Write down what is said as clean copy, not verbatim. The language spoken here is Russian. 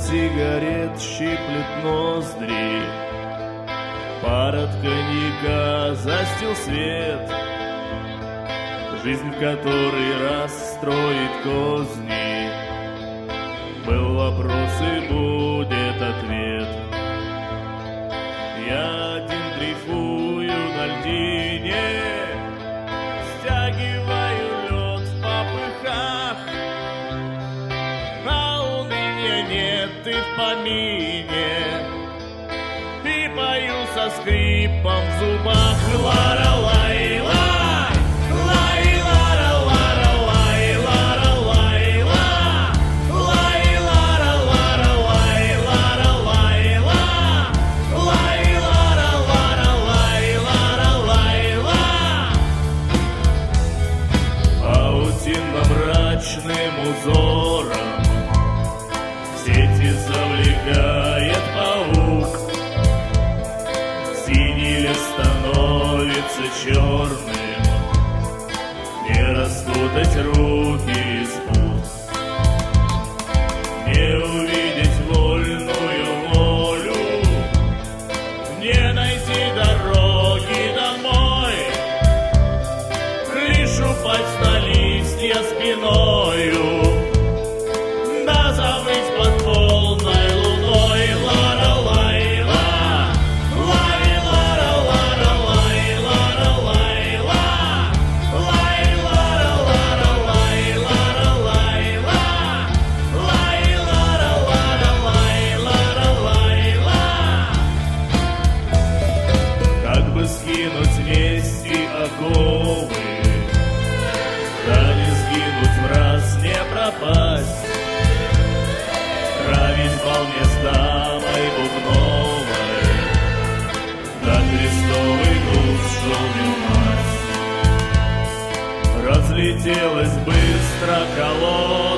сигарет щиплет ноздри, пар от коньяка застил свет. Жизнь, в который раз строит козни. Был вопрос и будет ответ. Я один дрейфую на льдине, стягиваю лед в попыхах, а у меня нет и в помине, и пою со скрипом в зубах. Ла-ла-лай-ла. Мрачным узором сети завлекает паук. Синий лес становится черным, не распутать руки и спуск, не увидеть вольную волю, не найти дороги домой, лишь упасть на листья спиною, да забыть под полной луной. Ла-ла-лай-ла, лай-ла-ла-ла-ла-лай-ла-ла-лай-ла, лай-ла-ла-ла-ла-лай-ла-ла-лай-ла, лай-ла-ла-ла-ла-лай-ла-ла. Как бы скинуть вместе оковы, да не сгинуть в раз, не пропасть, править бал мне с дамой бубновой, да крестовый груз шел масть. Разлетелась быстро колонна,